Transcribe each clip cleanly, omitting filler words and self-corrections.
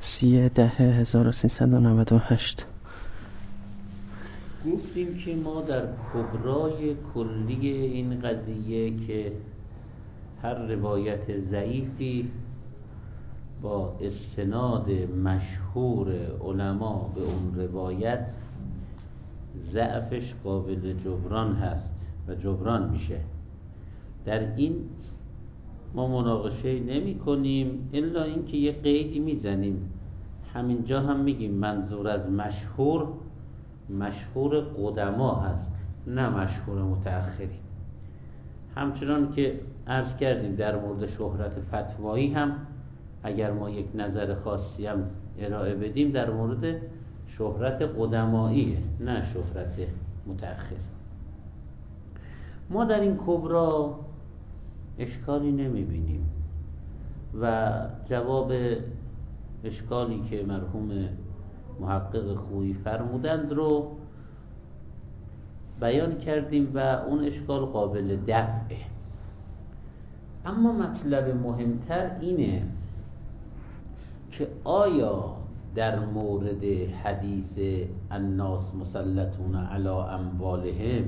10/10/1398. گفتیم که ما در کبرای کلی این قضیه که هر روایت ضعیفی با استناد مشهور علما به اون روایت ضعفش قابل جبران هست و جبران میشه. در این ما مناقشه نمی کنیم الا اینکه یه قیدی میزنیم. همینجا هم میگیم منظور از مشهور قدما هست، نه مشهور متأخرین. همچنان که عرض کردیم در مورد شهرت فتوایی هم اگر ما یک نظر خاصی هم ارائه بدیم در مورد شهرت قدماییه، نه شهرت متأخر. ما در این کبرا اشکالی نمیبینیم و جواب اشکالی که مرحوم محقق خویی فرمودند رو بیان کردیم و اون اشکال قابل دفعه. اما مطلب مهمتر اینه که آیا در مورد حدیث الناس مسلطون علی اموالهم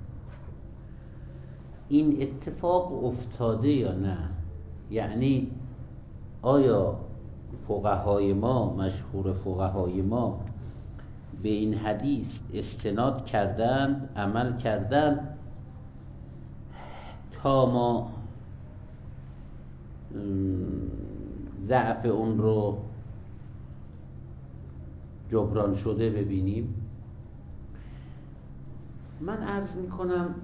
این اتفاق افتاده یا نه؟ یعنی آیا فقهای ما، مشهور فقهای ما به این حدیث استناد کردند، عمل کردند تا ما ضعف اون رو جبران شده ببینیم؟ من عرض میکنم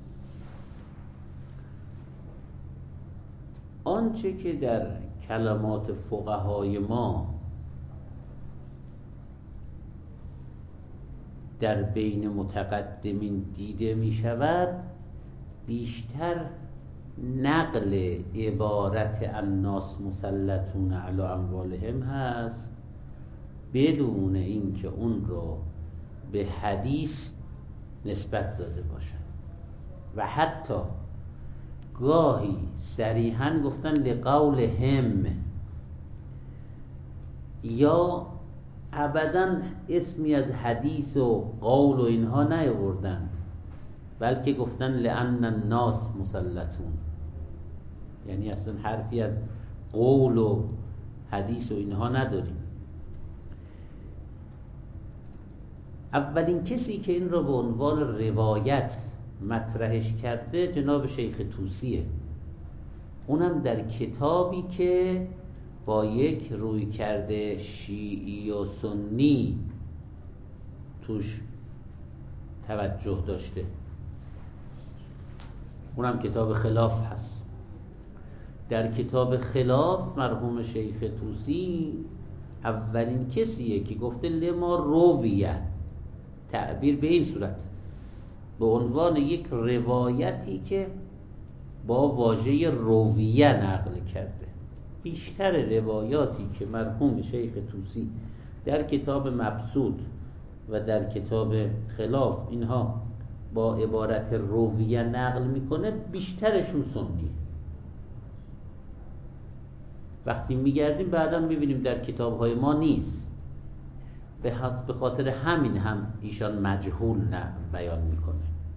آنچه که در کلمات فقهای ما در بین متقدمین دیده می شود بیشتر نقل عبارت الناس مسلطون علی اموالهم هست بدون اینکه اون رو به حدیث نسبت داده باشن و حتی گاهی صریحاً گفتن لقولهم یا ابداً اسمی از حدیث و قول و اینها نیاوردن، بلکه گفتن لأن الناس مسلطون، یعنی اصلا حرفی از قول و حدیث و اینها نداریم. اولین کسی که این رو به عنوان روایت مطرحش کرده جناب شیخ طوسیه، اونم در کتابی که با یک رویکرد شیعی و سنی توش توجه داشته، اونم کتاب خلاف هست. در کتاب خلاف مرحوم شیخ طوسی اولین کسیه که گفته لما رویه، تعبیر به این صورت به عنوان یک روایتی که با واژه رویه نقل کرده. بیشتر روایاتی که مرحوم شیخ طوسی در کتاب مبسوط و در کتاب خلاف اینها با عبارت رویه نقل میکنه بیشترشون سنی. وقتی میگردیم بعدا میبینیم در کتابهای ما نیست، به خاطر همین هم ایشان مجهول بیان میکنه.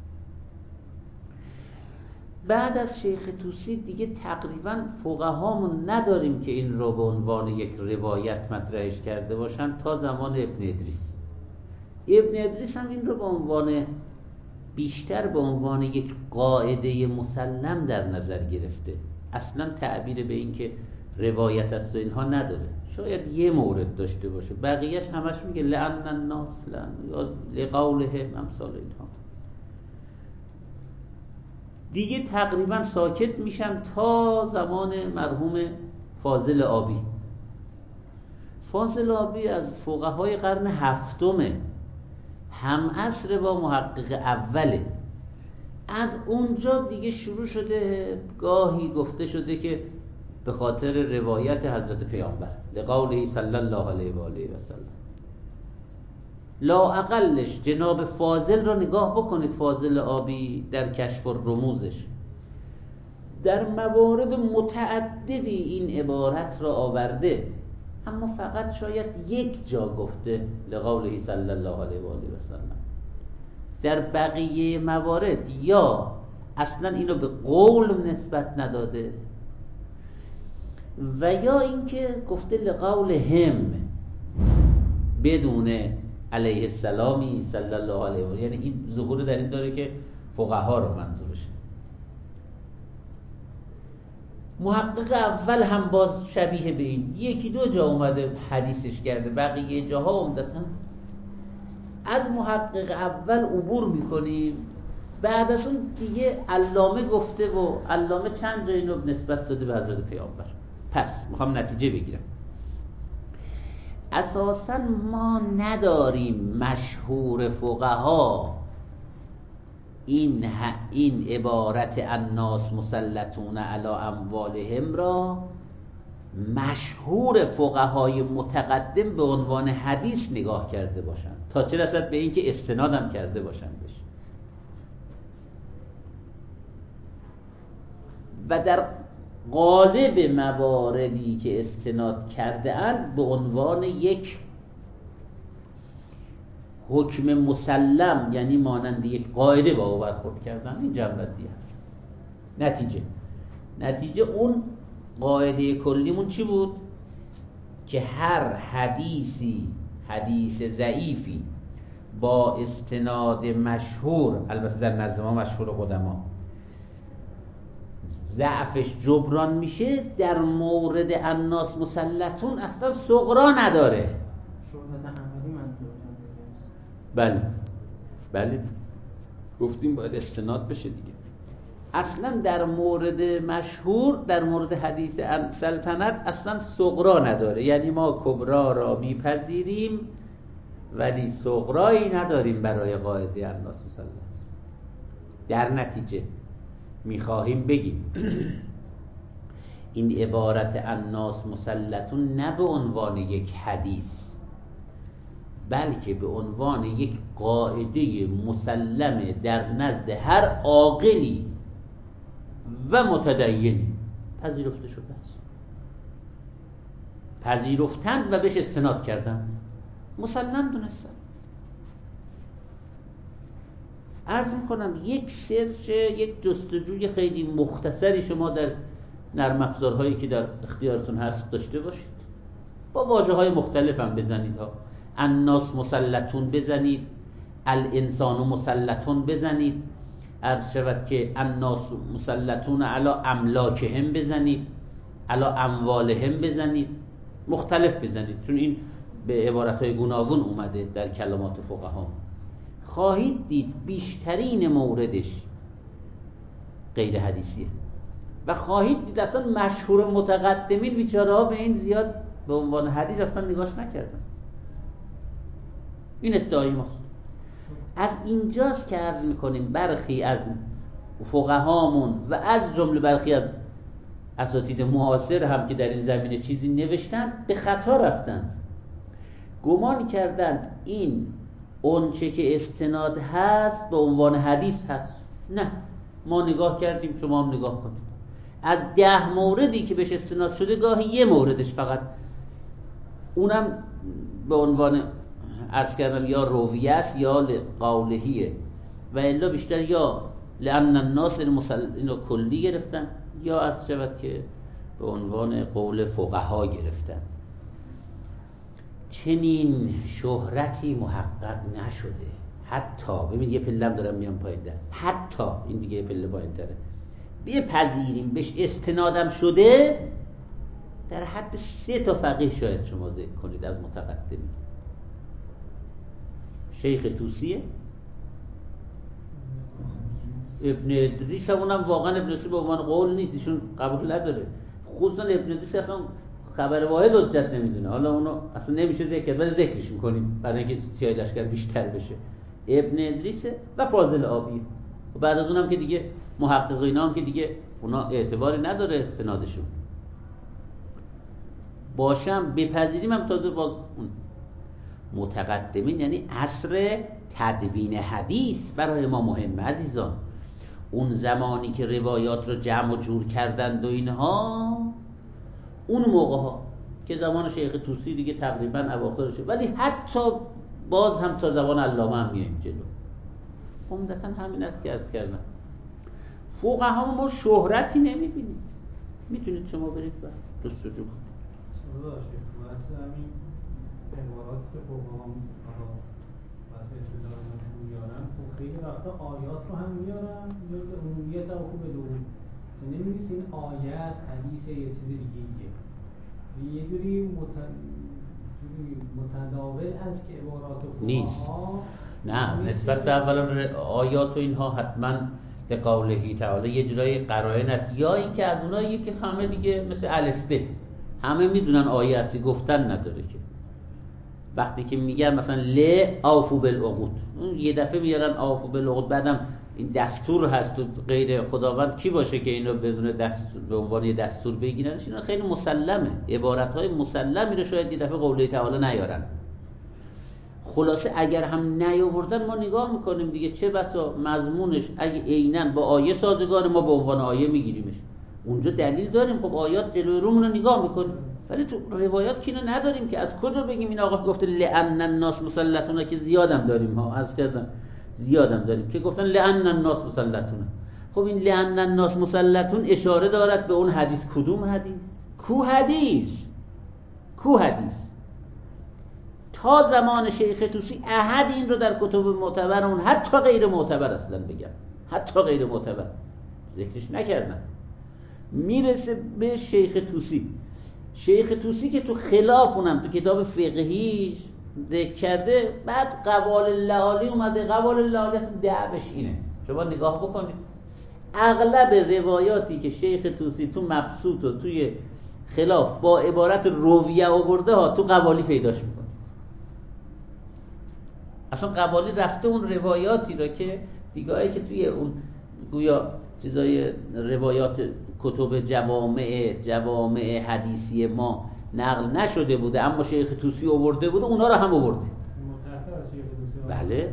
بعد از شیخ طوسی دیگه تقریبا فقهامون نداریم که این رو به عنوان یک روایت مطرحش کرده باشن تا زمان ابن ادریس. ابن ادریس هم این رو به عنوان بیشتر به عنوان یک قاعده مسلم در نظر گرفته، اصلا تعبیر به این که روایت است و اینها نداره. شاید یه مورد داشته باشه، بقیهش همش میگه لأن الناس یا لقولهم امثال اینها. دیگه تقریبا ساکت میشن تا زمان مرحوم فاضل آبی. فاضل آبی از فقهای قرن هفتمه، هم عصر با محقق اوله. از اونجا دیگه شروع شده، گاهی گفته شده که به خاطر روایت حضرت پیامبر لقوله صلی الله علیه و آله و سلم. لا اقلش جناب فاضل را نگاه بکنید، فاضل آبی در کشف الرموزش در موارد متعددی این عبارت را آورده اما فقط شاید یک جا گفته لقوله صلی الله علیه و آله و سلم. در بقیه موارد یا اصلا اینو به قول نسبت نداده و یا اینکه گفته لقول هم بدون علیه السلامی صلی الله علیه و آله، یعنی این ظهور در این داره که فقها رو منظورشه. محقق اول هم باز شبیه به این یکی دو جا اومده حدیثش کرده، بقیه جاها عمدتاً از محقق اول عبور میکنیم، بعد از اون دیگه علامه گفته و علامه چند جایی رو نسبت داده به حضرت پیامبر. پس میخوام نتیجه بگیرم. اساساً ما نداریم مشهور فقها این عبارت الناس مسلطون علی اموالهم را مشهور فقهای متقدم به عنوان حدیث نگاه کرده باشند، تا چه رسد به این که استنادم کرده باشند بشه. و در غالب مواردی که استناد کرده اند به عنوان یک حکم مسلم، یعنی مانند یک قاعده با او برخورد کردن. این جنبندی هست. نتیجه اون قاعده کلیمون چی بود؟ که هر حدیث ضعیفی با استناد مشهور، البته در نزد ما مشهور قدما، ضعفش جبران میشه، در مورد الناس مسلطون اصلا صغرا نداره. شهرت عملی منظورتون؟ بله گفتیم باید استناد بشه دیگه. اصلا در مورد مشهور، در مورد حدیث سلطنت اصلا صغرا نداره، یعنی ما کبرا را میپذیریم ولی صغرایی نداریم برای قاعده الناس مسلط. در نتیجه میخواهیم بگیم این عبارت الناس مسلطون نه به عنوان یک حدیث، بلکه به عنوان یک قاعده مسلمه در نزد هر عاقلی و متدین پذیرفته شده است. پذیرفتند و بهش استناد کردند، مسلم دونستند. عرض میکنم یک سرچ، یک جستجوی خیلی مختصری شما در نرم افزارهایی که در اختیارتون هست داشته باشید، با واژه‌های مختلف هم بزنید ها. الناس مسلطون بزنید، الانسان مسلطون بزنید، عرض شود که الناس مسلطون علی املاکهم بزنید، علی اموالهم بزنید، مختلف بزنید، چون این به عبارتهای گوناگون اومده در کلمات فقها. خواهید دید بیشترین موردش غیر حدیثیه و خواهید دید اصلا مشهور متقدمین بیچاره ها به این زیاد به عنوان حدیث اصلا نگاش نکردن. این ادعای ماست. از اینجاست که عرض میکنیم برخی از فقهامون و از جمله برخی از اساتید معاصر هم که در این زمینه چیزی نوشتن به خطا رفتند، گمان کردند این اون چه که استناد هست به عنوان حدیث هست. نه، ما نگاه کردیم، شما هم نگاه کنید. از 10 موردی که بهش استناد شده گاهی یه موردش فقط، اونم به عنوان عرض کردم یا رویه است یا قولهیه، و الا بیشتر یا لأن الناس اینو کلی گرفتن یا عرض شود که به عنوان قول فقها گرفتن. چنین شهرتی محقق نشده. حتی ببین یه پلم دارم میام پایین در، حتی این دیگه یه پله پایین تره، بپذیریم بهش استنادم شده، در حد 3 تا فقیه شاید شما ذکر کنید از متقدمین. شیخ توسیه، ابن ادریس، اونم واقعا ابن ادریس به عنوان قول نیست، ایشون قبول نداره. خصوصا ابن ادریس اصلا خبر واحد حجت نمیدونه، حالا اونو اصلا نمیشه ذکر کرد ولی ذکرش میکنیم برای اینکه سیاه لشکر بیشتر بشه. ابن ادریس و فاضل آبی، و بعد از اونم که دیگه محققین هم که دیگه اونا اعتباری نداره استنادشون باشم بپذیریم، هم تازه باز اون متقدمین، یعنی عصر تدوین حدیث برای ما مهمه عزیزان. اون زمانی که روایات رو جمع و جور کردند و اینها، اون موقع ها که زمان شیخ طوسی دیگه تقریبا اواخرشه، ولی حتی باز هم تا زمان علامه هم میایم جلو. عمدتاً همین است که عرض کردم. فقها ما شهرتی نمیبینیم. میتونید شما برید و جستجو کنید. واسه همین عباراتی که فقها واسه استدلال میارن، خب خیلی وقتا آیات رو هم میارن یا به عمومیت هم خوب بدون نمی‌نویسه این آیه است، حدیث یه چیز دیگه یه جوری متداول هست که عبارات فقها نیست. نه، نسبت به اولا آیات و اینها حتما به قوله تعالی یه جورایی قرائن است، یا اینکه از اونایی که همه دیگه مثل الف ب همه میدونن آیه هستی، گفتن نداره که وقتی که میگن مثلا ل اوفو بالعقود، یه دفعه میارن اوفو بالعقود، بعدم این دستور هست و غیر خداوند کی باشه که اینو بدون دستور به عنوان یه دستور بگیرنش؟ اینا خیلی مسلمه، عبارت‌های مسلمی رو شاید یه دفعه قوله تعالی نیارن. خلاصه اگر هم نیاوردن ما نگاه میکنیم دیگه، چه بسا مضمونش اگه عیناً با آیه سازگار ما به عنوان آیه میگیریمش، اونجا دلیل داریم، خب آیات جلوی رومون رو نگاه میکنیم. ولی تو روایات که اینو نداریم که از کجا بگیم این آقا گفته لأن الناس مسلطون، که زیادم داریم ها، عرض کردم زیادم داریم که گفتن لأن الناس مسلطون. خب این لأن الناس مسلطون اشاره دارد به اون حدیث. کدوم حدیث؟ کو حدیث؟ تا زمان شیخ طوسی احد این رو در کتب معتبر اون، حتی غیر معتبر اصلا بگم، حتی غیر معتبر ذکرش نکردن. میرسه به شیخ طوسی که تو خلاف اونم تو کتاب فقهیش ذکر کرده، بعد قوال اللعالی اومده. قوال اللعالی اصلا دعبش اینه، شما نگاه بکنید اغلب روایاتی که شیخ طوسی تو مبسوط و توی خلاف با عبارت رویه آورده ها، تو قوالی پیداش میکنه. اصلا قوالی رفته اون روایاتی را که دیگه‌ای که توی اون گویا چیزای روایات کتب جوامع حدیثی ما نقل نشده بوده اما شیخ طوسی آورده بوده، اونا رو هم آورده. بله.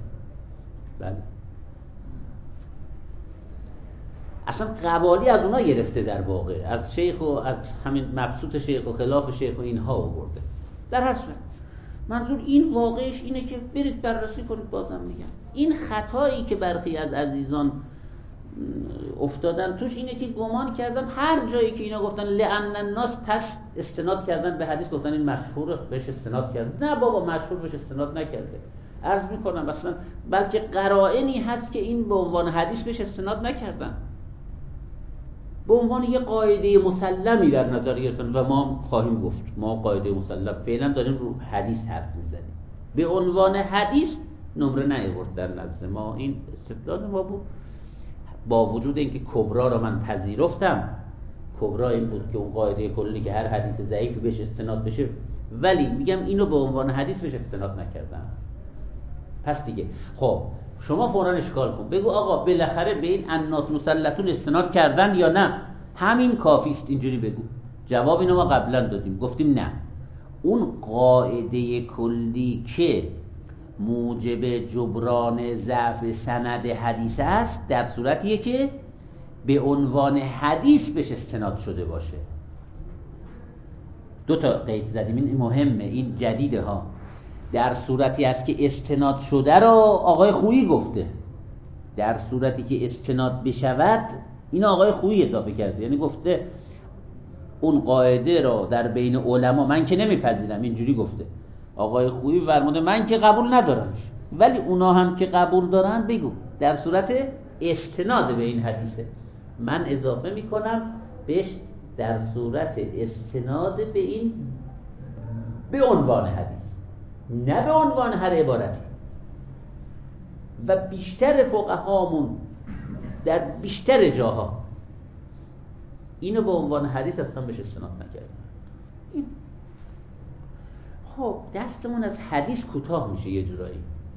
اصلا قوالی از اونا گرفته، در واقع از شیخ و از همین مبسوط شیخ و خلاف شیخ و اینها آورده. در هر صورت منظور این واقعش اینه که برید بررسی کنید. بازم میگم این خطایی که برخی از عزیزان افتادن توش اینه که گمان کردن هر جایی که اینا گفتن لأن الناس، پس استناد کردن به حدیث، گفتن این مشهور بهش استناد کرده. نه بابا، مشهور بهش استناد نکرده. عرض میکنم مثلا بلکه قرائنی هست که این به عنوان حدیث بهش استناد نکردن، به عنوان یه قاعده مسلمی در نظر گرفتن و ما خواهیم گفت ما قاعده مسلم فعلا داریم رو حدیث حرف میزنیم، به عنوان حدیث نمره نیاورد در نظر ما. این استدلال ما بود، با وجود اینکه کبرا را من پذیرفتم. کبرا این بود که اون قاعده کلی که هر حدیث ضعیفی بهش استناد بشه، ولی میگم اینو به عنوان حدیث بهش استناد نکردم. پس دیگه خب شما فوراً اشکال کن، بگو آقا بالاخره به این الناس مسلطون استناد کردن یا نه، همین کافیست. اینجوری بگو. جواب اینو ما قبلا دادیم، گفتیم نه، اون قاعده کلی که موجب جبران ضعف سند حدیث است در صورتیه که به عنوان حدیث بهش استناد شده باشه. دو تا قید زدیم، این مهمه، این جدیده ها. در صورتی است که استناد شده را آقای خویی گفته، در صورتی که استناد بشود این آقای خویی اضافه کرده، یعنی گفته اون قاعده را در بین علما من که نمیپذیرم، اینجوری گفته. آقای خویی فرموده من که قبول ندارمش، ولی اونا هم که قبول دارن بگو در صورت استناد به این حدیثه. من اضافه میکنم بهش در صورت استناد به این به عنوان حدیث، نه به عنوان هر عبارتی. و بیشتر فقهامون در بیشتر جاها اینو به عنوان حدیث اصلا بهش استناد نکردن. این خب دستمون از حدیث کوتاه میشه یه جورایی.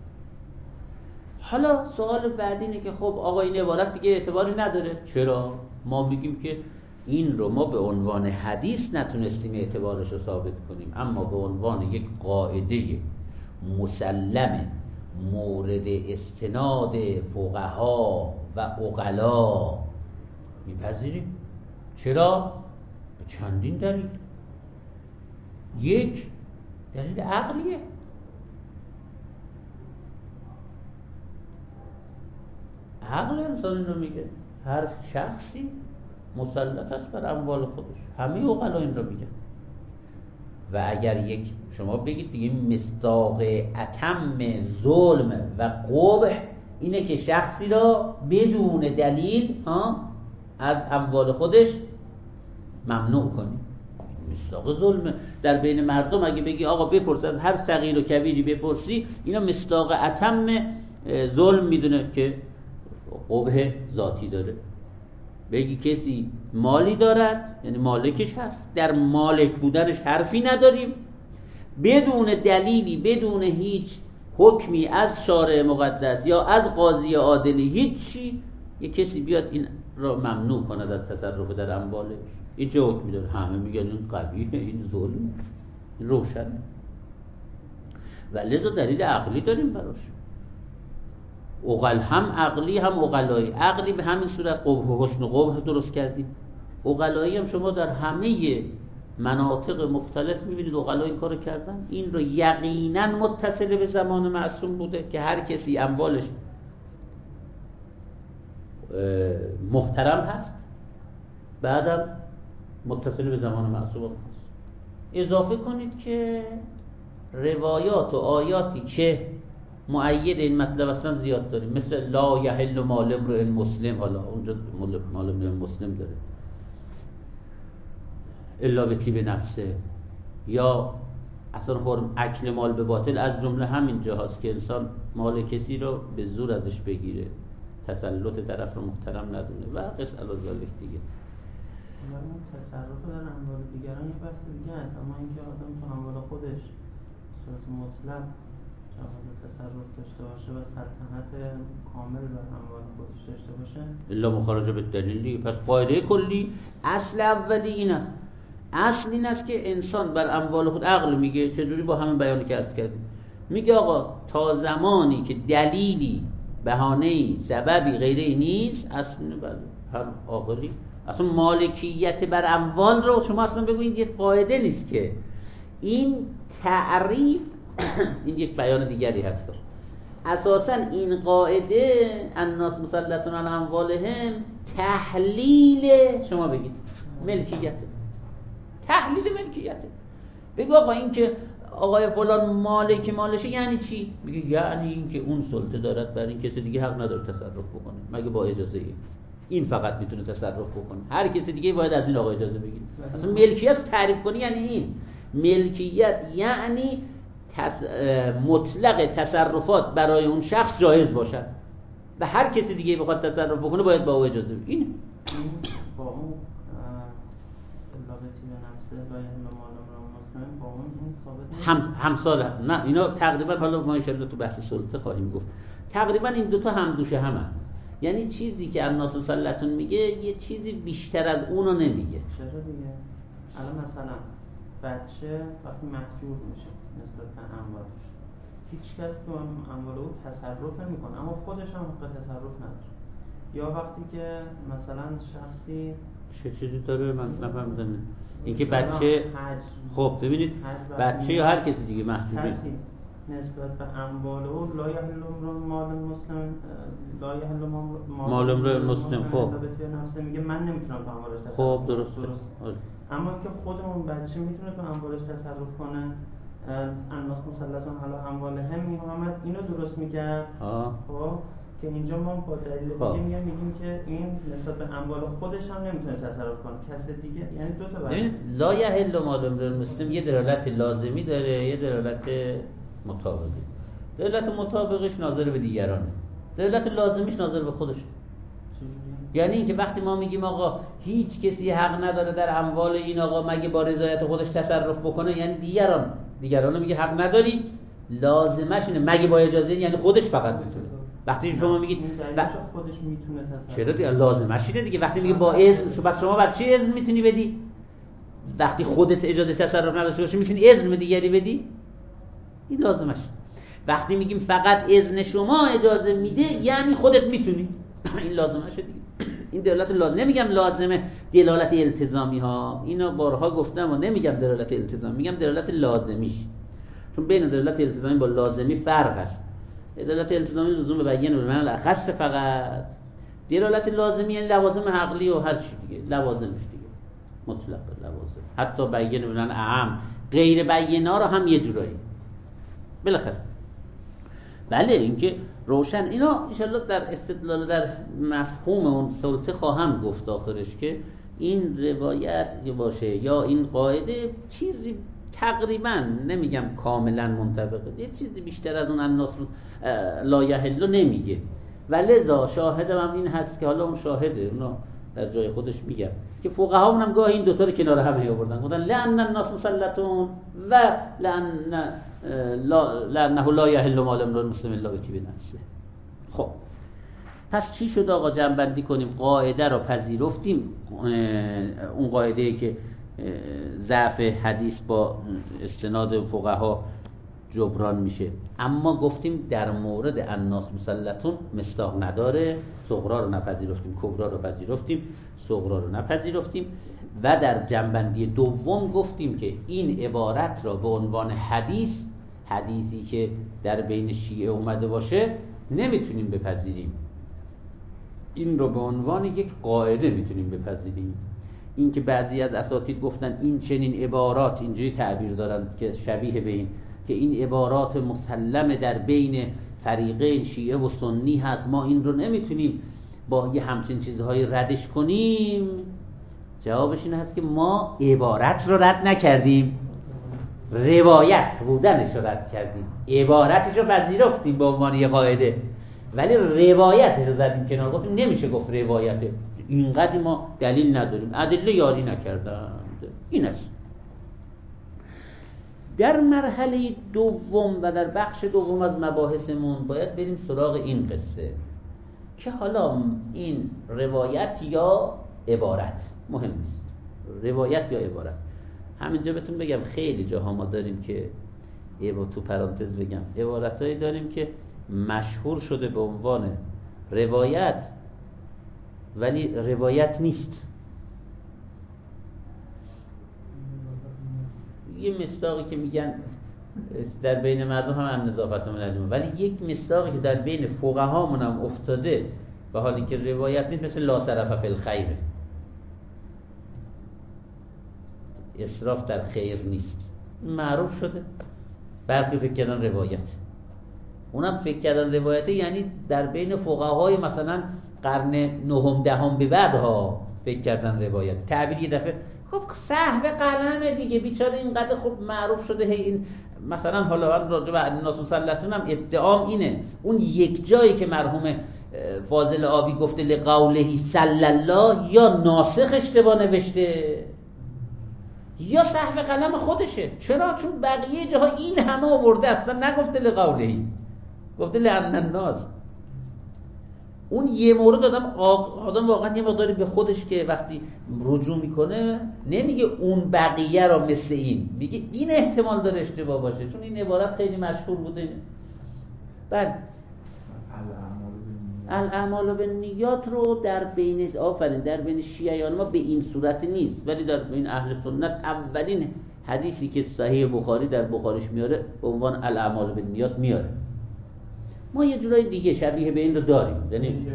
حالا سوال بعدی اینه که خب آقا این عبارت دیگه اعتباری نداره. چرا؟ ما میگیم که این رو ما به عنوان حدیث نتونستیم اعتبارش رو ثابت کنیم، اما به عنوان یک قاعده مسلم مورد استناد فقها و عقلا میپذیریم. چرا؟ به چندین دلیل. یک دلیل عقلیه. عقل انسان این رو میگه. هر شخصی مسلط است بر اموال خودش. همه عقلا این رو میگن. و اگر یک شما بگید دیگه مصداق اتم ظلم و قبح اینه که شخصی را بدون دلیل از اموال خودش ممنوع کنی. مصداق ظلم در بین مردم. اگه بگی آقا بپرس از هر صغیر و کبیری بپرسی، اینا مصداق اتم ظلم میدونه که قبح ذاتی داره. بگی کسی مالی دارد، یعنی مالکش هست، در مالک بودنش حرفی نداریم، بدون دلیلی، بدون هیچ حکمی از شارع مقدس یا از قاضی عادلی، هیچی، یک کسی بیاد این را ممنوع کند از تصرف در اموالش، این چه حکمی داره؟ همه میگن این قبیحه، این ظلم، این روشن. و لذا دلیل عقلی داریم براش. عقل هم عقلی هم عقلایی. عقلی به همین صورت قبح و حسن و قبح درست کردیم. عقلایی هم شما در همه مناطق مختلف میبینید عقلا این کارو کردن. این رو یقینا متصل به زمان معصوم بوده که هر کسی اموالش محترم هست، بعدم متصل به زمان معصوم هست. اضافه کنید که روایات و آیاتی که مؤید این مطلب اصلا زیاد داریم، مثل لا یحل مال امرئ مسلم، حالا اونجا مال امرئ مسلم داره، الا به طیب نفسه، یا اصلا اکل مال به باطل، از جمله همین جاهاست که انسان مال کسی رو به زور ازش بگیره، تسلط طرف رو محترم ندونه و قص الازالک دیگه. اون تصرف در اموال دیگران یه بحث دیگه هست، اما اینکه آدم تو اموال خودش صورت مطلق جواز تصرف داشته باشه و سلطنت کامل بر اموال خودش داشته باشه الا مخارجه به دلیلی. پس قاعده کلی اصل اولی این است. اصل این است که انسان بر اموال خود، عقل میگه چجوری با همین بیانی که عرض کردیم، میگه آقا تا زمانی که دلیلی، بهانه‌ای، سببی، غیره نیست، اصل بله هر عاقلی اصلا مالکیت بر اموال رو شما اصلا بگویید یک قاعده نیست که این تعریف این یک بیان دیگری هست. اساساً این قاعده الناس مسلطون علی اموالهم تحلیل شما بگید ملکیت، تحلیل ملکیته. بگو آقا این که آقای فلان مالک مالشه یعنی چی؟ میگه یعنی این که اون سلطه دارد بر این کسی دیگه حق نداره تصرف بکنه مگه با اجازه این فقط میتونه تصرف بکنه، هر کسی دیگه باید از این آقا اجازه بگیره. اصلا ملکیت تعریف کنی یعنی این ملکیت، یعنی مطلق تصرفات برای اون شخص جایز باشد و هر کسی دیگه بخواد تصرف بکنه باید با او اجازه بگیره. این با اون لابطی به نفسه لا یحل مال امرئ مسلم با اون این ثابت نیست. همسال نه اینا تقریبا، حالا ما ان شاءالله تو بحث سلطه خواهیم گفت، تقریبا این دوتا همدوشه همن. یعنی چیزی که الناس مسلطون میگه یه چیزی بیشتر از اونو نمیگه. چرا دیگه؟ الان مثلا بچه وقتی محجور میشه نسبت به اموالش، هیچ کس تو اموال او تصرف نمیکنه اما خودش هم حق تصرف نداره. یا وقتی که مثلا شخصی چه چیزی داره من نفهمیدم. اینکه بچه خب ببینید بچه یا هر کسی دیگه محجوری نسبت به اموال او لا یحل مال مسلم لا یحل مال امرئ مسلم، خب به نفسه میگه من نمیتونم تو اموالش تصرف خب کنم. درست. اما که خودمون بچه میتونه تو اموالش تصرف کنه، الناس مسلطون علی اموالهم محمد اینو درست میکرد. خب که اینجا ما با دلیل دیگه میگیم که این نسبت به اموال خودش هم نمیتونه تصرف کنه، کس دیگه، یعنی دو تا ببینید لا یحل مال امرئ مسلم یه دلالت لازمی داره، یه دلالت مطابقی. دلالت مطابقش ناظر به دیگرانه، دلالت لازمیش ناظر به خودشه. یعنی اینکه وقتی ما میگیم آقا هیچ کسی حق نداره در اموال این آقا مگه با رضایت خودش تصرف بکنه، یعنی دیگران میگه حق نداری، لازمش اینه مگه با اجازه، یعنی خودش فقط میتونه. وقتی شما میگید خودش میتونه تصرف، چرا دیگه لازمش اینه دیگه. وقتی میگه با اذن، بس شما بر چی اذن میتونی بدی؟ وقتی خودت اجازه تصرف نداشته باشی میتونی اذن به دیگری بدی؟ این لازمش. وقتی میگیم فقط اذن شما اجازه میده یعنی خودت میتونی، این لازمشه دیگه. این دلالت لازم. نمیگم لازمه دلالت التزامی ها، اینا بارها گفتم و نمیگم دلالت التزامی، میگم دلالت لازمیش، چون بین دلالت التزامی با لازمی فرق است. دلالت التزامی لزوم به بیان به معنی اخص فقط، دلالت لازمی یعنی لوازم عقلی و هر چی دیگه، لوازمش دیگه مطلق لوازم، حتی بیان به معنی اعم، غیر بینا رو هم یه جورایی بالاخره. بله اینکه روشن، اینا انشالله در استدلال در مفهوم اون سلطه خواهم گفت آخرش که این روایت باشه یا این قاعده چیزی تقریبا نمیگم کاملا منطبقه، یه چیزی بیشتر از اون الناس لا یحل نمیگه و لذا شاهدم هم این هست که حالا اون شاهده اونا در جای خودش میگم که فقها هم گاهی این دوتا رو کنار هم آوردن، گفتن لأن الناس مسلطون و لأنه لا یحل مال امرئ مسلم الا بطیب نفسه. خب پس چی شد آقا؟ جمع‌بندی کنیم. قاعده رو پذیرفتیم، اون قاعده‌ای که ضعف حدیث با استناد فقها جبران میشه، اما گفتیم در مورد الناس مسلطون مصداق نداره، صغرا رو نپذیرفتیم، کبرا رو پذیرفتیم، صغرا رو نپذیرفتیم. و در جنبندی دوم گفتیم که این عبارت را به عنوان حدیثی که در بین شیعه اومده باشه نمیتونیم بپذیریم، این رو به عنوان یک قاعده میتونیم بپذیریم. این که بعضی از اساتید گفتن این چنین عبارات اینجوری تعبیر دارن که شبیه به این که این عبارات مسلمه در بین فریقین شیعه و سنی هست، ما این رو نمیتونیم با یه همچین چیزهای ردش کنیم، جوابش این هست که ما عبارت رو رد نکردیم، روایت بودنش رو رد کردیم، عبارتش رو پذیرفتیم به عنوان یه قاعده ولی روایتش رو زدیم کنار، گفتیم نمیشه گفت روایته، اینقدر ما دلیل نداریم، ادله یاری نکردند. این است. در مرحله دوم و در بخش دوم از مباحثمون باید بریم سراغ این قصه که حالا این روایت یا عبارت، مهم نیست روایت یا عبارت. همینجا بهتون بگم خیلی جاها ما داریم که تو پرانتز بگم عبارتایی داریم که مشهور شده به عنوان روایت ولی روایت نیست. یه مصداقی که میگن در بین مردم هم نظافت من علمه، ولی یک مصداقی که در بین فقهامون هم افتاده به حالی که روایت نیست، مثل لا سرف فی الخیر، اسراف در خیر نیست، معروف شده، برخی فکر کردن روایت، اونم فکر کردن روایته یعنی در بین فقهای مثلا قرن نهم دهم به بعد ها فکر کردن روایت، تعبیر یه دفعه خب صحب قلمه دیگه بیچاره اینقدر خوب معروف شده، هی این مثلا حالا من راجع به الناس مسلطون هم ادعام اینه اون یک جایی که مرحوم فاضل آبی گفته لقوله صلی الله یا ناسخ اشتباه نوشته یا صحب قلم خودشه. چرا؟ چون بقیه جاها این همه آورده اصلا نگفته لقوله، گفته لأن الناس. اون یه مورد آدم واقعا یه مقداری به خودش که وقتی رجوع میکنه نمیگه اون بقیه را مثل این، میگه این احتمال داره اشتباه باشه چون این عبارت خیلی مشهور بوده. بله الاعمال بالنیات رو در بین شیعیان ما به این صورت نیست، ولی در بین اهل سنت اولین حدیثی که صحیح بخاری در بخاریش میاره به عنوان الاعمال بالنیات میاره. ما یه جورای دیگه شبیه به این رو داریم، یعنی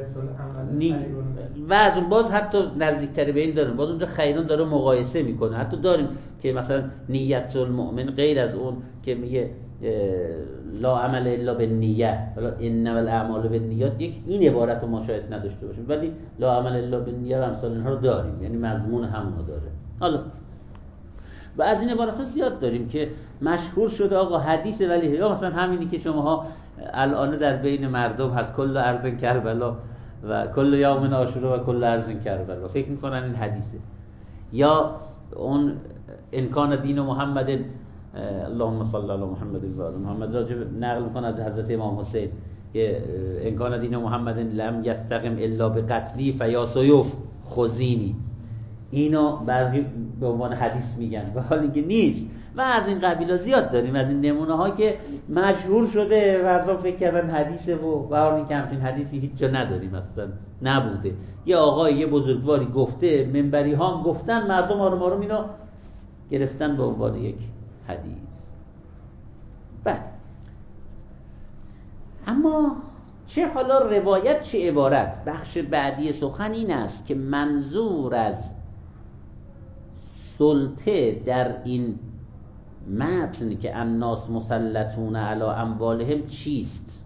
وزن باز حتی نزدیکتر به این داریم، باز اونجا خیران داره مقایسه میکنه، حتی داریم که مثلا نیت المؤمن غیر از اون که میگه لا عمل الا بالنیه، حالا انما الاعمال بالنیات، یک این عبارت رو ما شاید نداشته باشیم ولی لا عمل الا بالنیه و امثال اینها رو داریم، یعنی مضمون همونو داره. حالا و از این عبارات زیاد داریم که مشهور شده آقا حدیث، ولی یا مثلا همینی که شماها الان در بین مردم هست کل ارض کربلا و کل یوم عاشورا و کل ارض کربلا، فکر میکنن این حدیثه. یا اون انکان دین محمد اللهم صل علی محمد و آل محمد راجب نقل میکنه از حضرت امام حسین که انکان دین محمد لم یستقم الا بقتلی فیا سیوف خذینی، اینو برقی به عنوان حدیث میگن و حالی که نیست. و از این قبیلا زیاد داریم، از این نمونه ها که مشهور شده مردم فکر کردن حدیثه و حالا که همچین حدیثی هیچ جا نداریم، اصلا نبوده. یه آقای یه بزرگواری گفته، منبری ها هم گفتن، مردم آروم آروم اینو گرفتن به عنوان یک حدیث. بله، اما چه حالا روایت چه عبارت، بخش بعدی سخن این است که منظور از سلطه در این متن که الناس مسلطون علی اموالهم چیست.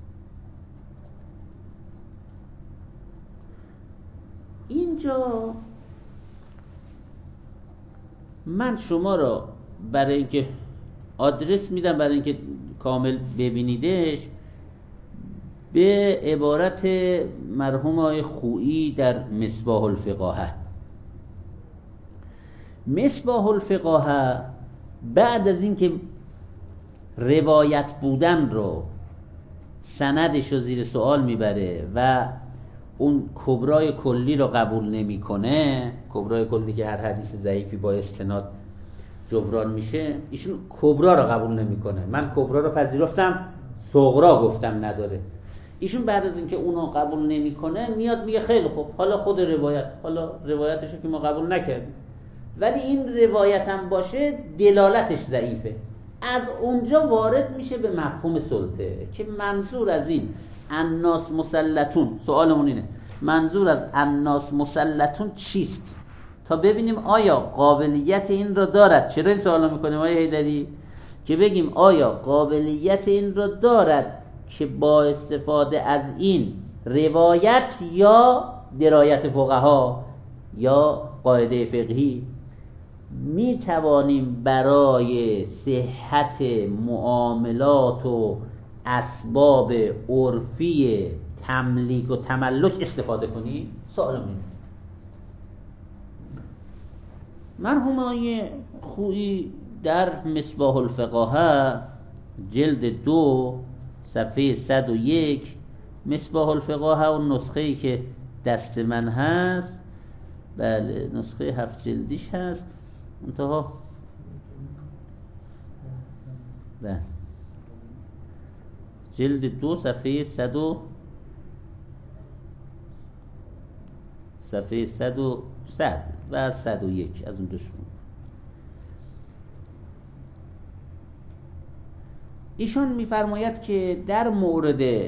اینجا من شما را برای اینکه آدرس میدم، برای اینکه کامل ببینیدش، به عبارت مرحوم آقای خویی در مصباح الفقاهه. مصباح الفقاهه بعد از اینکه روایت بودن رو، سندش رو زیر سوال میبره و اون کبرای کلی رو قبول نمیکنه، کبرای کلی که هر حدیث ضعیفی با استناد جبران میشه، ایشون کبرا رو قبول نمیکنه. من کبرا رو پذیرفتم، صغرا گفتم نداره. ایشون بعد از اینکه اونو قبول نمیکنه میاد میگه خیلی خوب، حالا خود روایت، حالا روایتشو که ما قبول نکردیم، ولی این روایت هم باشه دلالتش ضعیفه. از اونجا وارد میشه به مفهوم سلطه که منظور از این الناس مسلطون، سوالمون اینه منظور از الناس مسلطون چیست، تا ببینیم آیا قابلیت این را دارد. چرا این سوالو میکنیم آیا حیدری؟ که بگیم آیا قابلیت این را دارد که با استفاده از این روایت یا درایت فقها یا قاعده فقهی می توانیم برای صحت معاملات و اسباب عرفی تملیک و تملک استفاده کنیم؟ سوال من مرحوم آقای خویی در مصباح الفقاهه جلد 2 صفحه 101، مصباح الفقاهه اون نسخه‌ای که دست من هست، بله نسخه 7 جلدیش هست، انتها بله جلد 2 صفحه 100 صفحه 100 و 101 از اون دوشون. ایشان میفرماید که در مورد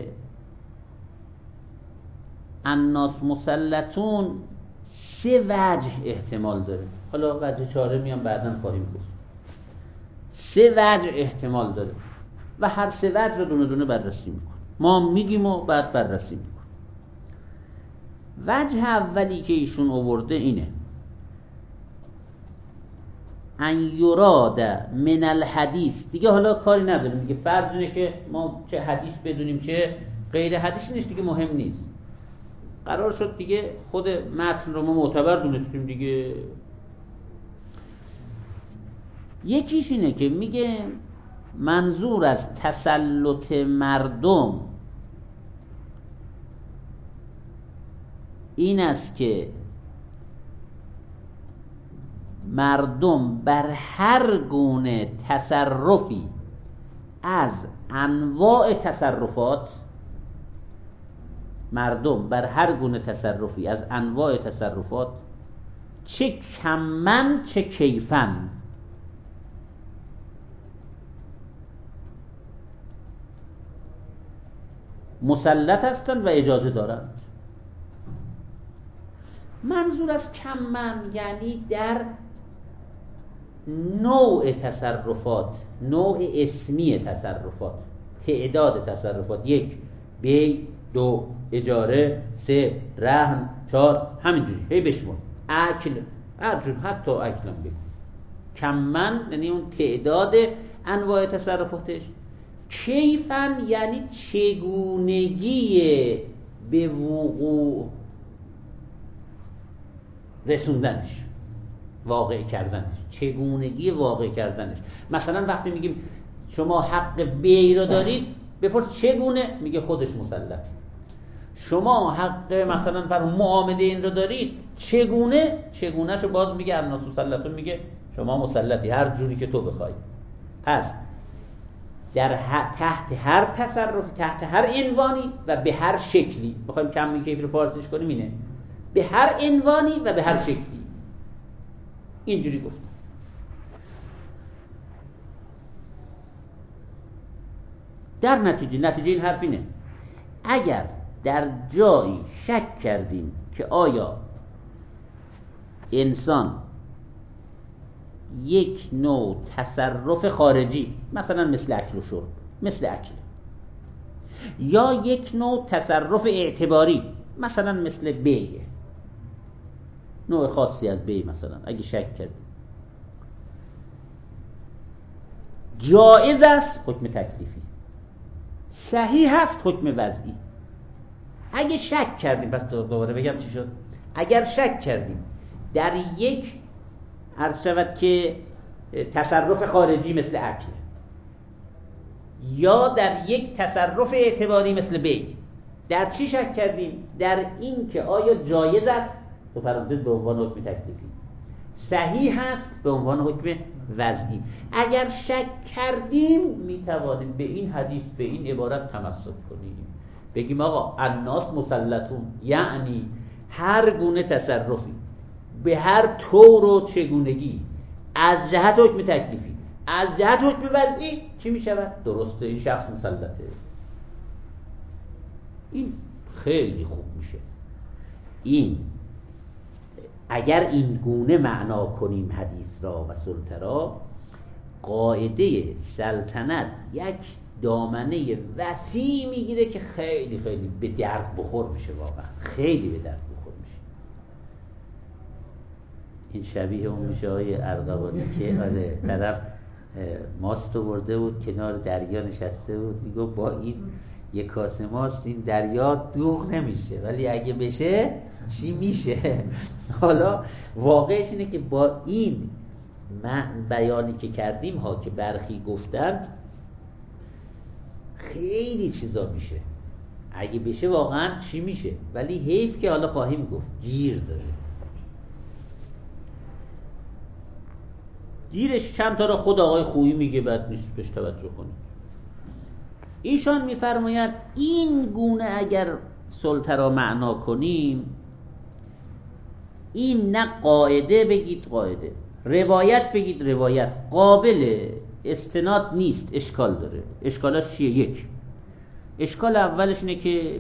الناس مسلطون 3 وجه احتمال داره. حالا وجه 4 میام بعداً خواهیم گفت. 3 وجه احتمال داره و هر 3 وجه رو دونه دونه بررسی میکنه. ما میگیم و بعد بررسی میکنه. وجه اولی که ایشون آورده اینه: ان یراد من الحدیث. دیگه حالا کاری نداریم دیگه، فرض اینه که ما چه حدیث بدونیم چه غیر حدیث نیست دیگه، مهم نیست. قرار شد دیگه خود متن رو ما معتبر دونستیم دیگه. یکیش اینه که میگه منظور از تسلط مردم این است که مردم بر هر گونه تصرفی از انواع تصرفات، مردم بر هر گونه تصرفی از انواع تصرفات، چه کمن چه کیفن، مسلط هستند و اجازه دارند. منظور از کمن یعنی در نوع تصرفات، نوع اسمی تصرفات، تعداد تصرفات: 1 بیع، 2 اجاره، 3 رهن، 4 همینجوری هی بشمار، اکل، هرجور حتی اکل هم بگو. کمن یعنی اون تعداد انواع تصرفاتش. کیفن یعنی چگونگی به وقوع رسوندنش، واقع کردنش، چگونگی واقع کردنش. مثلا وقتی میگیم شما حق بیع رو دارید، بپرس چگونه، میگه خودش مسلط. شما حق مثلا بر معامله این رو دارید، چگونه، چگونهشو باز میگه الناس مسلطون، میگه شما مسلطی هر جوری که تو بخوای. پس تحت هر تصرفی، تحت هر عنوانی و به هر شکلی، میخوایم کم کیفی رو فارسیش کنیم اینه، به هر عنوانی و به هر شکلی. اینجوری گفت. در نتیجه این حرف اینه: اگر در جایی شک کردیم که آیا انسان یک نوع تصرف خارجی، مثلا مثل اکل و شرب، مثل اکل، یا یک نوع تصرف اعتباری، مثلا مثل بیع، نوع خاصی از بیع، مثلا اگه شک کردیم جایز است حکم تکلیفی، صحیح است حکم وضعی. اگه شک کردیم، پس دوباره بگم چی شد، اگر شک کردیم در یک عرض شود که تصرف خارجی مثل اکل، یا در یک تصرف اعتباری مثل بیع، در چی شک کردیم؟ در این که آیا جایز است تو پرانتز به عنوان حکم تکلیفی، صحیح است به عنوان حکم وضعی. اگر شک کردیم میتوانیم به این حدیث، به این عبارت تمسک کنیم، بگیم آقا الناس مسلطون، یعنی هر گونه تصرفی به هر طور و چگونگی از جهت حکم تکلیفی، از جهت حکم وضعی چی می شود؟ درسته، این شخص مسلطه. این خیلی خوب میشه. این اگر این گونه معنا کنیم حدیث را و سلطه را، قاعده سلطنت یک دامنه وسیع میگیره که خیلی خیلی به درد بخور میشه، واقعا خیلی به درد بخور میشه. این شبیه اون میشه های ارغوانی که آره طرف ماستو برده بود کنار دریا نشسته بود، میگه با این یک کاسه ماست این دریا دوغ نمیشه، ولی اگه بشه چی میشه؟ حالا واقعش اینه که با این بیانی که کردیم ها، که برخی گفتند خیلی چیزا میشه، اگه بشه واقعا چی میشه، ولی حیف که حالا خواهیم گفت گیر داره. گیرش چند تا را خود آقای خویی میگه، بعد نیست بهش توجه کنید. ایشان میفرماید این گونه اگر سلطه را معنا کنیم، این نه قاعده بگید قاعده، روایت بگید روایت، قابل استناد نیست، اشکال داره. اشکالاش چیه؟ یک، اشکال اولش اینه که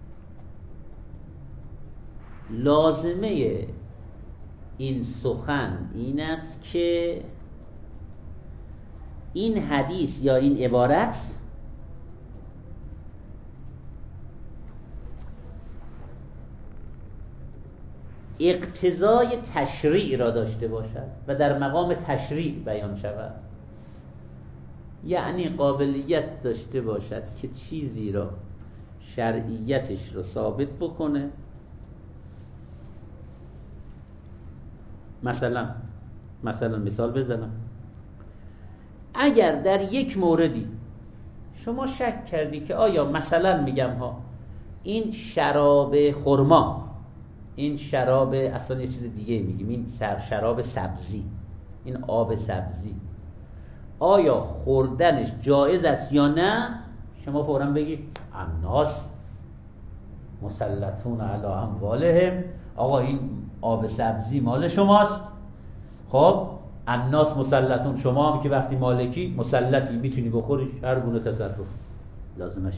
لازمه این سخن این است که این حدیث یا این عبارت اقتضای تشریع را داشته باشد و در مقام تشریع بیان شود، یعنی قابلیت داشته باشد که چیزی را شرعیتش رو ثابت بکنه. مثلا مثال بزنم، اگر در یک موردی شما شک کردی که آیا مثلا میگم ها این شراب خرما، این شراب اصلا یه چیز دیگه میگیم، این شراب سبزی، این آب سبزی، آیا خوردنش جایز است یا نه، شما فوراً بگی الناس مسلطون علی اموالهم، آقا این آب سبزی مال شماست، خب الناس مسلطون، شما هم که وقتی مالکی مسلطی میتونی بخوریش، هر گونه تصرف لازمش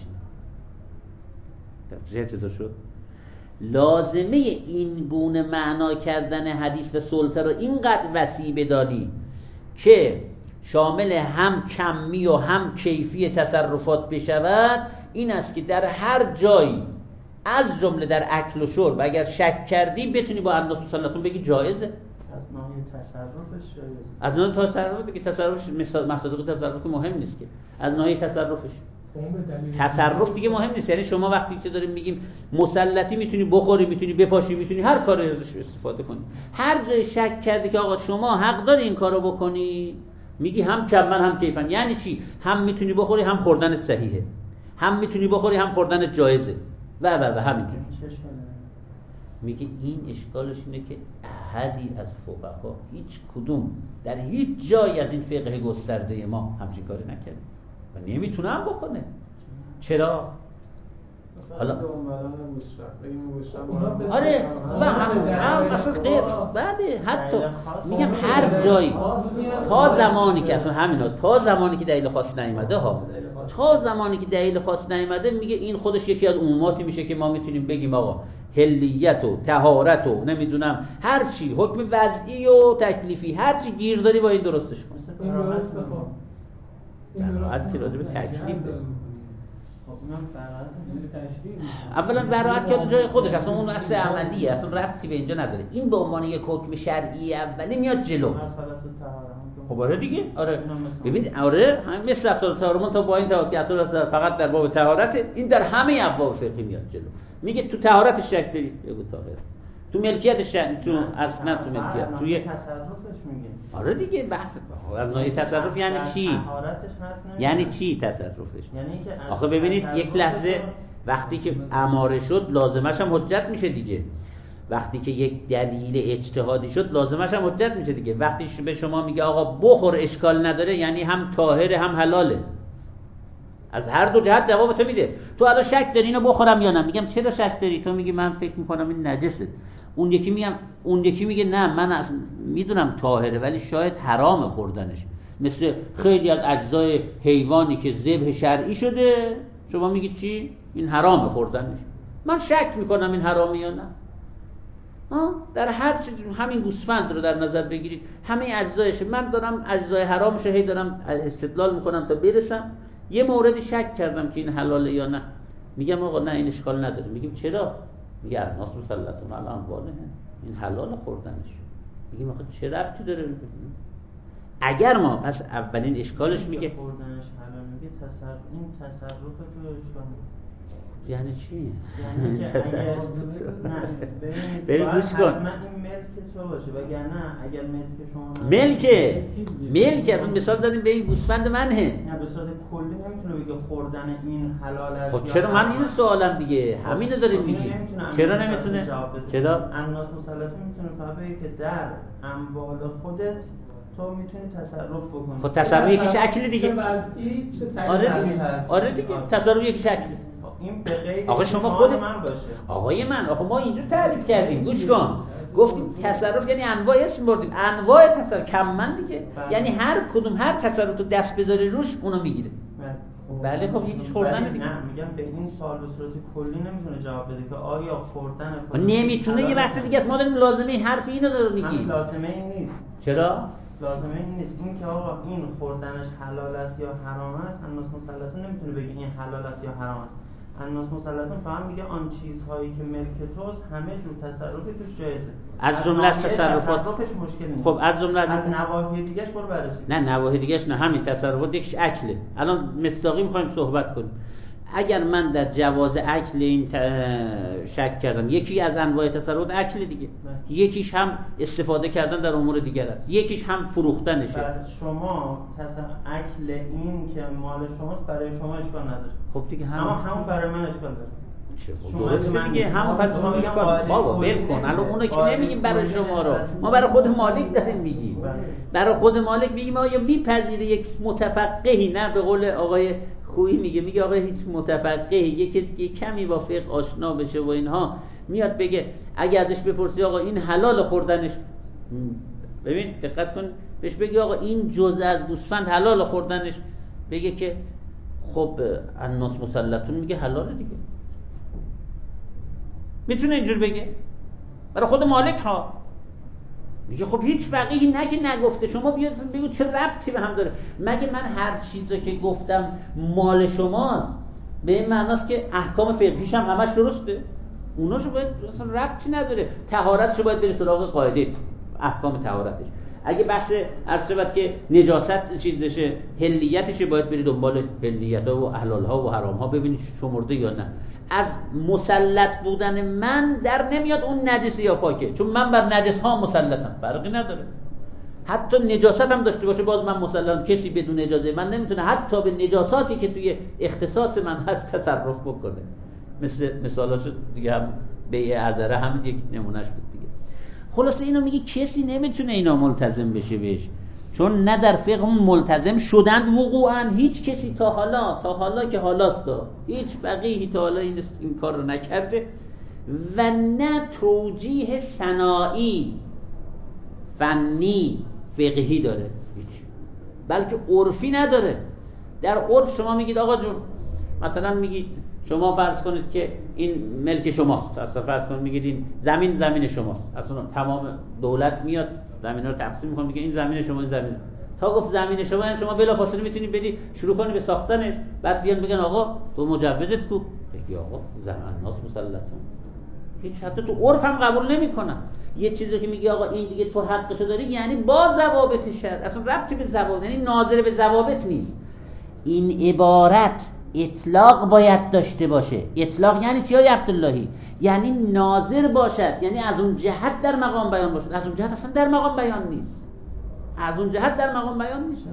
اینه. چطور شد؟ لازمه این گونه معنا کردن حدیث و سلطه رو اینقدر وسیع بدانی که شامل هم کمی و هم کیفی تصرفات بشود، این است که در هر جایی از جمله در اکل و شرب اگر شک کردی بتونی با الناس مسلطون بگی جایزه. از ناحیه تصرفش جایزه، از ناحیه تصرف که تصرفش مصادیق تصرف که مهم نیست، که از ناحیه تصرفش تصرف دیگه مهم نیست. یعنی شما وقتی که داریم میگیم مسلطی، میتونی بخوری، میتونی بپاشی، میتونی هر کاری ازش استفاده کنی. هر جای شک کردی که آقا شما حق داری این کارو بکنی، میگی هم کمن هم کیفن. یعنی چی؟ هم میتونی بخوری، هم خوردنت صحیحه، هم میتونی بخوری، هم خوردنت جایزه و همینجوری. میگه این اشکالش اینه که احدی از فقها هیچ کدوم در هیچ جایی از این فقه گسترده ما همچین کاری نکرده و نمیتونه هم بکنه. چرا؟ حالا آره و هم اصلا غیر بله حتی میگم هر جایی تا زمانی که اصلا همینا تا زمانی که دلیل خاص نیامده ها تا زمانی که دلیل خاص نیامده میگه این خودش یکی از عموماتی میشه که ما میتونیم بگیم آقا حلیت و طهارت و نمیدونم هر چی حکم وضعی و تکلیفی هر چی گیر داری با این درستش کن. این درسته. براحت که راجع به تکلیفه. اولا براحت که جای خودش اصلا اون اصل عملیه اصلا ربطی به اینجا نداره. این به عنوان یک حکم شرعی اولی میاد جلو. خب آره دیگه آره ببینید آره مثل اصل طهارت تا با این تفاوت که اصل فقط در باب طهارت این در همه ابواب فقهی میاد جلو. میگه تو طهارت شک داری بگو طاهر، تو ملکیت شک تو اصلا تو ملکیت توی تصرفش میگه. آره دیگه بحث از نوع تصرف یعنی چی؟ یعنی چی تصرفش؟ یعنی که آخه ببینید یک لحظه وقتی که اماره شد لازمش هم حجت میشه دیگه. وقتی که یک دلیل اجتهادی شد لازمش هم حجت میشه دیگه. وقتی به شما میگه آقا بخور اشکال نداره یعنی هم طاهره هم حلاله. از هر دو جهت جواب تو میده. تو الان شک داری اینو بخورم یا نه؟ میگم چرا شک داری؟ تو میگی من فکر میکنم این نجسه. اون یکی میگه نه من اصلا میدونم طاهره ولی شاید حرام خوردنش. مثل خیلی از اجزای حیوانی که ذبح شرعی شده شما میگی چی؟ این حرام خوردنش. من شک میکنم این حرامه یا نه. در هر چیز همین گوسفند رو در نظر بگیرید همه اجزایش من دارم اجزای حرامش هی دارم استدلال میکنم تا برسم یه موردی شک کردم که این حلاله یا نه. میگم آقا نه این اشکال نداره. میگیم چرا؟ میگه الناس مسلطون علی اموالهم این حلال خوردنش. میگیم آخه چه ربطی داره؟ اگر ما پس اولین اشکالش میگه خوردنش حلال میگه این تصرف تو اشکال یعنی چی؟ یعنی که اگر ببین گوش کن حتما این ملک تو باشه وگرنه اگر ملک شما ملک از اون مثال زدیم به این گوسفند منه. نه به صورت کلی نمیتونه بگه خوردن این حلال است. خب چرا من اینو سوالم دیگه همینو داریم میگیم. چرا نمیتونه؟ چرا؟ الناس مسلطون میتونه فقط بگه که در اموال خودت تو میتونی تصرف بکنی. خب تصرف یکی شکلی دیگه. آره دیگه تصرف یکی شکلی. این به غیر آقا شما خودت من باشه. آقای من آخه ما اینجور تعریف کردیم گوش کن گفتیم تصرف یعنی انواع اسم بردیم انواع تصرف کم من دیگه یعنی هر کدوم هر تصرف تو دست بذاری روش اونو میگیره. بله خب یکیش خوردن دیگه. نه میگم به این سوال به صورت کلی نمیتونه جواب بده که آیا خوردن نمیتونه یه بحث دیگه است. ما داریم لازمه حرف اینو داریم میگیم. لازمه این نیست. چرا؟ لازمه این نیست. این که آقا این خوردنش حلال است یا حرام است الناس مسلطون نمیتونه بگه این حلال است یا حرام است. الناس مسلطون فهم میگه آن چیزهایی که ملک توست همه جور تصرفی توش جایزه. از جمله تصرفات تصرفش مشکل نیست. خب از جمله از نواحی دیگه‌اش برو بررسی. نه نواحی دیگه‌اش نه همین تصرفات یکیش اکله. الان مصداقی می‌خوایم صحبت کنیم. اگر من در جواز اکل این شک کردم یکی از انواع تصرفات اکل دیگه یکیش هم استفاده کردن در امور دیگر است یکیش هم فروختنشه. شما اکل این که مال شماست برای شما اشکال نداره. خب دیگه همون برای من اشکال داره. درسته دیگه همون پس اون اشکال بابا ول کن الان اونو که نمیگیم برای شما رو ما برای خود مالک داریم میگیم. برای خود مالک میگیم آیا میپذیره یک متفقهی نه به قول آقای خویی میگه آقا هیچ متفقهی یک کسی که کمی با فقه آشنا بشه و اینها میاد بگه اگه ازش بپرسی آقا این حلال خوردنش ببین دقت کن بهش بگی آقا این جزء از گوسفند حلال خوردنش بگه که خب الناس مسلطون میگه حلاله دیگه. میتونه اینجور بگه برای خود مالک ها میگه خب هیچ فقیهی نه که نگفته شما بیاد بگو چه ربطی به هم داره. مگه من هر چیزی که گفتم مال شماست به این معناست که احکام فقهیش هم همش درسته؟ اوناشو باید اصلا ربطی نداره. طهارتشو باید بری سراغ قاعده احکام طهارتش. اگه بحث عرض شود که نجاست چیزشه حلیتشه باید بری دنبال حلیت‌ها و حلال‌ها و حرام‌ها ببینید شمرده یا نه. از مسلط بودن من در نمیاد اون نجس یا پاکه چون من بر نجس ها مسلطم فرقی نداره. حتی نجاست هم داشته باشه باز من مسلطم. کسی بدون اجازه من نمیتونه حتی به نجاساتی که توی اختصاص من هست تصرف بکنه. مثالاشو دیگه هم بیع عذره هم یک نمونهش بود دیگه. خلاصه اینو میگه کسی نمیتونه اینا ملتزم بشه بهش، چون نه در فقه ملتزم شدند وقوعا. هیچ کسی تا حالا که حالاست، هیچ فقیهی تا حالا این کار رو نکرده و نه توجیه صناعی فنی فقهی داره هیچ، بلکه عرفی نداره. در عرف شما میگید آقا جون، مثلا میگید شما فرض کنید که این ملک شماست، اصلا فرض کنید میگید این زمین شماست، اصلا تمام دولت میاد زمین رو تقسیم میکنه میگه این زمین شما، این زمین تا گفت زمین شما، یعنی شما بلافاصله میتونید بدی شروع کنی به ساختنش. بعد بیان بگن آقا تو مجوزت کو، بگی آقا زمان ناس مسلطون، هیچ حتی تو عرف هم قبول نمیکنن. یه چیزی که میگی آقا این دیگه تو حقشو داری، یعنی با ضوابط شرع، اصلا ربطی به ضوابط، یعنی ناظر به ضوابط نیست. این عبارت اطلاق باید داشته باشه. اطلاق یعنی چی های عبداللهی؟ یعنی ناظر باشد، یعنی از اون جهت در مقام بیان باشد. از اون جهت اصلا در مقام بیان نیست، از اون جهت در مقام بیان نیست.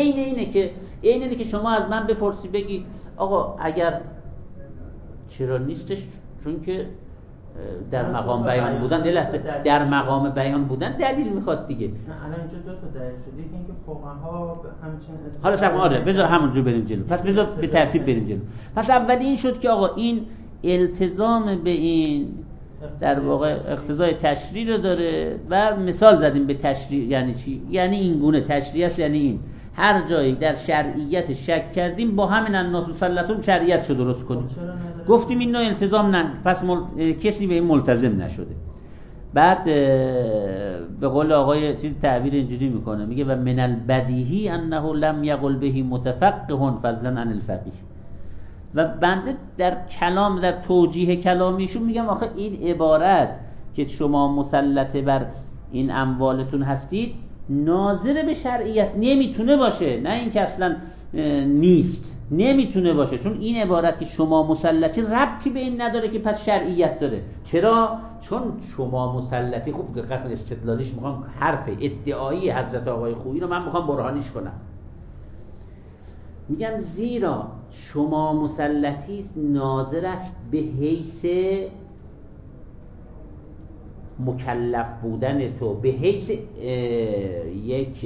اینه که شما از من بپرسی بگی آقا اگر چرا نیستش، چون که در مقام بیان بودن، در مقام بیان بودن دلیل میخواد دیگه. الان اینجا دو تا دلیل شده، اینکه فقها همچین حالا سب بذار همونجور بریم جلو. پس بذار به ترتیب بریم جلو. پس اولی این شد که آقا این التزام به این در واقع اقتضای تشریع رو داره و مثال زدیم به تشریع یعنی چی؟ یعنی این گونه تشریع است، یعنی این هر جایی در شرعیت شک کردیم با همین الناس مسلطون شرعیت رو درست کنیم. گفتیم این نوع التزام نه، پس کسی به این ملتزم نشده. بعد به قول آقای چیز تعبیر اینجوری میکنه، میگه و من البدیهی انه لم یقل بهی متفقه فضلا عن الفقیه. و بنده در کلام، در توجیه کلامیشون میگم آخه این عبارت که شما مسلطه بر این اموالتون هستید ناظر به شرعیت نمیتونه باشه، نه این که اصلا نیست، نمیتونه باشه، چون این عبارت که شما مسلطی ربطی به این نداره که پس شرعیت داره. چرا؟ چون شما مسلطی، خوب دقت کن استدلالیش، میخوام حرف ادعایی حضرت آقای خویی رو من میخوام برهانیش کنم. میگم زیرا شما مسلطی ناظر است به حیث مکلف بودن تو، به حیث یک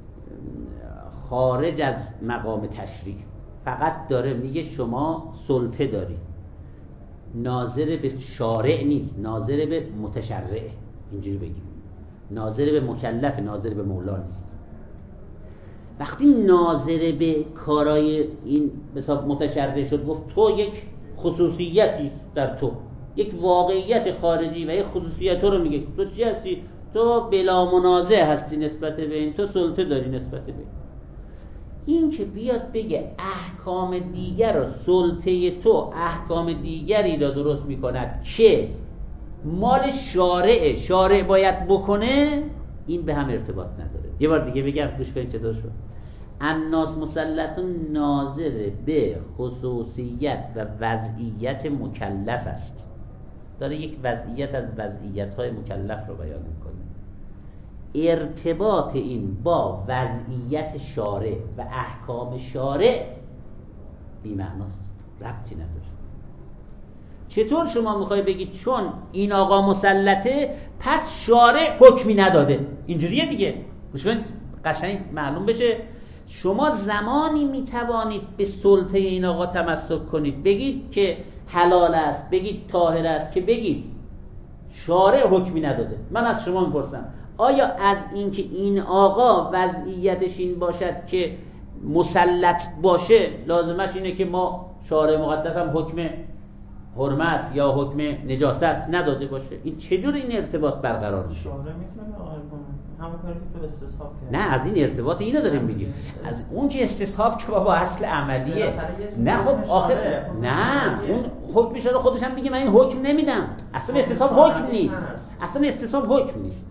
خارج از مقام تشریع، فقط داره میگه شما سلطه داری، ناظر به شارع نیست، ناظر به متشرع، اینجوری بگیم ناظر به مکلف، ناظر به مولا نیست. وقتی ناظر به کارای این حساب متشرع شد، گفت تو یک خصوصیتی در تو، یک واقعیت خارجی و یک خصوصیت تو رو میگه تو چی هستی؟ تو بلا منازع هستی نسبت به این، تو سلطه داری نسبت به این که بیاد بگه احکام دیگر رو، سلطه تو احکام دیگری را درست میکند که مال شارعه، شارع باید بکنه، این به هم ارتباط نداره. یه بار دیگه بگم گوش کنید چطور شد. الناس مسلطون ناظر به خصوصیت و وضعیت مکلف است، داره یک وضعیت از وضعیت‌های مکلف رو بیان میکنه. ارتباط این با وضعیت شارع و احکام شارع بی معناست، ربطی نداره. چطور شما میخوای بگید چون این آقا مسلطه پس شارع حکمی نداده؟ اینجوریه دیگه. گوش کنید قشنگ معلوم بشه. شما زمانی میتوانید به سلطه این آقا تمسک کنید، بگید که حلال است، بگید طاهر است، که بگید شارع حکمی نداده. من از شما میپرسم آیا از اینکه این آقا وضعیتش این باشد که مسلط باشه لازمش اینه که ما شارع مقدس هم حکم حرمت یا حکم نجاست نداده باشه؟ این چجور این ارتباط برقرار میشه؟ شارع میتونه همون کاری که تو استصحاب کرد. نه از این ارتباط اینو داریم میگیم، از اون که استصحاب که بابا اصل عملیه. نه خب آخر نه اون حکم شده خودش هم میگه من این حکم نمیدم، اصلا استصحاب حکم نیست، اصلا استصحاب حکم نیست.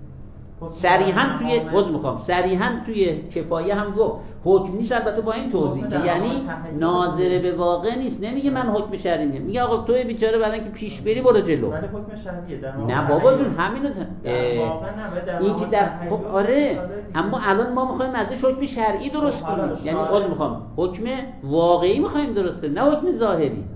صریحاً توی کفایه هم گفت حکم نیست، البته با این توضیح که یعنی ناظر به واقع نیست. نمیگه من حکم شرعی میگم، میگه آقا توی بیچاره برای اینکه پیش بری برو جلو. ولی حکم شرعیه در واقع. نه بابا جون همینو این که در آره، اما الان ما میخوایم ازش حکم شرعی درست کنیم، یعنی حکم واقعی میخوایم درست کنیم، نه حکم ظاهری.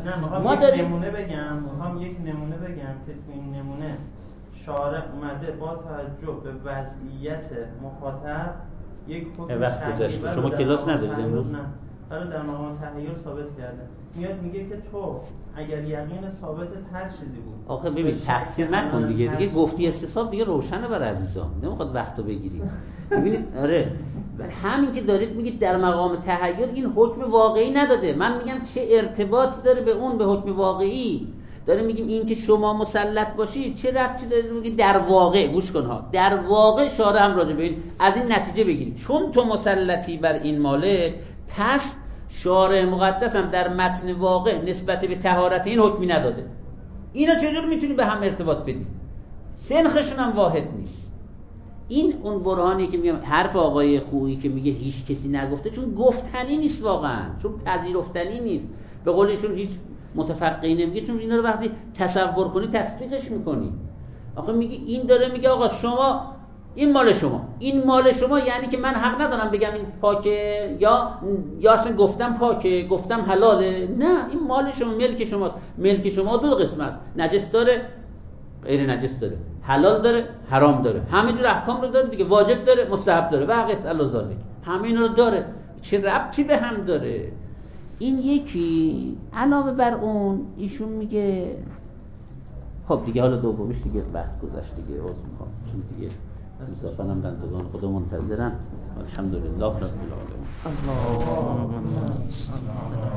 ما داریم نمونه بگم، میخوام یک نمونه بگم که تو این نمونه شارع اومده با توجه به وضعیت مخاطب یک حکم شرعی شما کلاس ندارید امروز؟ نه، برای در مقام تحیر ثابت کرده. میاد میگه که تو اگر یقین ثابتت هر چیزی بود، آخه ببین تفسیر نکن دیگه گفتی استصحاب دیگه روشنه برای عزیزان، نمیخواد وقتو بگیریم. ببینید آره همین که دارید میگید در مقام تحیر، این حکم واقعی نداده. من میگم چه ارتباطی داره به اون به حکم واقعی؟ داریم میگیم این که شما مسلط باشید چه ربطی داره؟ میگید در واقع، گوش کن ها، در واقع شارع هم راجع به این از این نتیجه بگیرید چون تو مسلطی بر این مالک، پس شارع مقدس هم در متن واقع نسبت به طهارت این حکمی نداده. اینا چجور میتونی به هم ارتباط بدی؟ سنخشون هم واحد نیست. این اون برهانی که میگم حرف آقای خویی که میگه هیچ کسی نگفته، چون گفتنی نیست واقعا، چون پذیرفتنی نیست. به قولشون هیچ متفقهی نمیگه، چون اینا رو وقتی تصور کنی تصدیقش میکنی. آخه میگه این داره میگه آقا شما این مال شما، این مال شما، یعنی که من حق ندارم بگم این پاکه یا اصلا گفتم پاکه، گفتم حلاله. نه، این مال شما، ملک شماست. ملک شما دو قسم است، نجس داره، غیر نجس داره، حلال داره، حرام داره، همه جور احکام رو داره دیگه، واجب داره، مستحب داره و قص الله ذالک، همه اینا رو داره. چه ربطی به هم داره؟ این یکی. علاوه بر اون ایشون میگه خب دیگه حالا دومیش دیگه وقت گذشت دیگه، عذر میخوام چون دیگه انصافاً هم بندگان خدا منتظرن. الحمدلله رب العالمین.